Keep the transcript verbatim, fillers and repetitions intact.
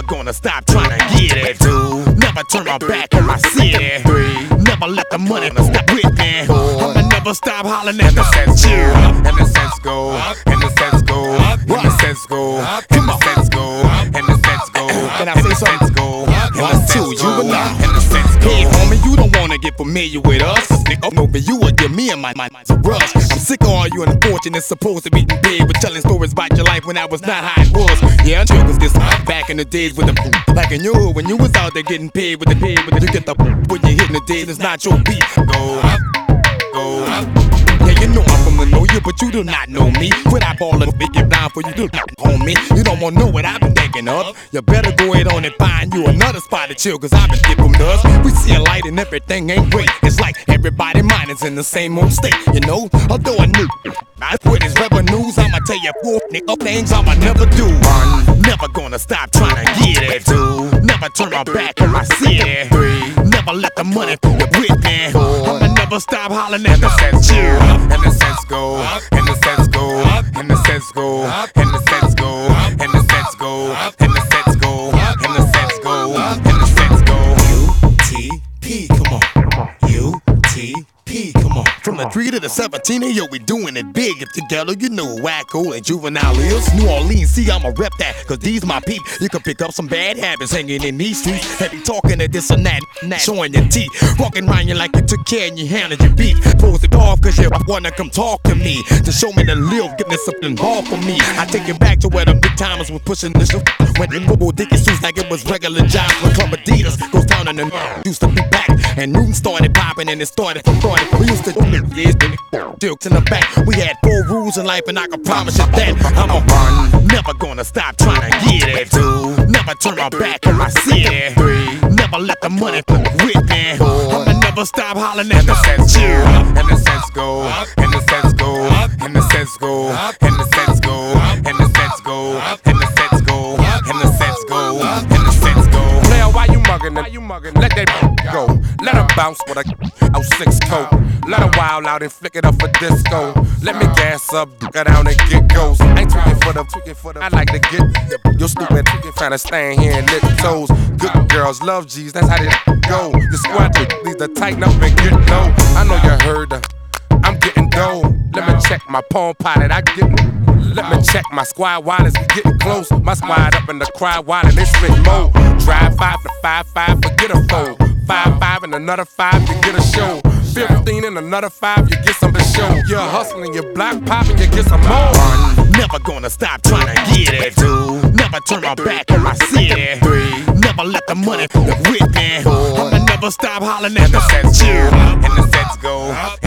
gonna stop trying to get it. Two, never turn my back on my city. Three, never let the money stop with me. I'ma never stop hollering at the sense go, and the sense go, and the sense go, and the sense go, and the sense go, and the sense go. Can I say something? One, two, you and I. Hey, homie, you don't wanna get familiar with us. Nigga, no, but you will give me and my mind to rush. I'm sick of all you unfortunate supposed to be in bed with telling stories about your life when I was not how it was. Yeah, I'm sure it was this back in the days with the back in your hood when you was out there getting paid with the paid with the you get the when you're hitting the days, it's not your beat. Go, go. Yeah, you know I'm from the know you, but you do not know me. When I ball and big it down for you, do not homie. You don't wanna know what I've been thinking of. You better go ahead on and find you another spot to chill, cause I've been dipping nuts. We see a light and everything ain't great. It's like everybody mind is in the same old state, you know? Although I knew I quit his revenues, I'ma tell you four nigga things I'ma never do. One, never gonna stop trying to get it. Two, never turn my back on my city. Three, never let the money fool you with me. I'ma never stop hollering at the sense chill. And the sense go, and the sense go, and the sense go, and the sense go, and the sense go, and the sense go, and the sense go, and the sense go. U T P, come on. U T P, come on. From the three to the seventeen, hey, yo, we doing it big. If together, you know Wacko and Juvenile is. New Orleans, see, I'ma rep that, cause these my peep. You can pick up some bad habits hanging in these streets. Heavy talking to this and that, and that, showing your teeth. Walking around you like you took care and you handled your beat. Pose it off cause you wanna come talk to me. To show me the live, give me something ball for me. I take it back to where the big timers was pushing this shit. When the bubble dicky suits like it was regular jobs. When Club Adidas goes down and the used to be back. And Newton started popping and it started from starting. We used to do it, jokes in the back. We had four rules in life and I can promise you that I'ma run, never gonna stop trying to get it. Two, never turn my back on my city. Three, never let the money fuck with me. I'ma never stop hollering at the sense chill. And the sense go, and the sense go, and the sense go, and the sense go, and the sense go, and the sense go, and the sense go, and the sense go. Player, why you mugging? Why you mugging? Let that go. Let her bounce with a oh six coat. Let her wild out and flick it up for disco. Let me gas up, go down and get ghost. Ain't tweaking for the, tweaking for the. I like to get your stupid tweaking, trying to stand here and lick toes. Good girls love G's, that's how they go. The squad needs to tighten up and get low. I know you heard her. I'm getting dough. Let me check my palm pilot. I get. Let me check my squad wallets. We getting close. My squad up in the crowd wallet. They spit more. Drive five to five five, forget a four. Five five and another five, you get a show. Fifteen and another five, you get some to show. You're hustling, you're block popping, you get some more. One, never gonna stop trying to get it. Two, never turn my back on my city. Three, never let the money fuck with me. I'ma never stop hollering at the sense chill. And the sense go.